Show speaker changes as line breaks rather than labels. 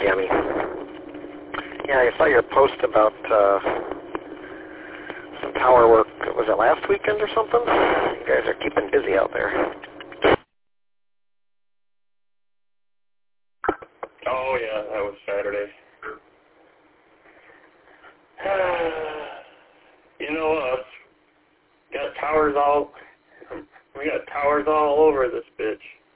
Tammy. Yeah, I saw your post about some tower work. Was it last weekend or something? You guys are keeping busy out there.
Oh, yeah, that was Saturday. You know us. We got towers all over this bitch.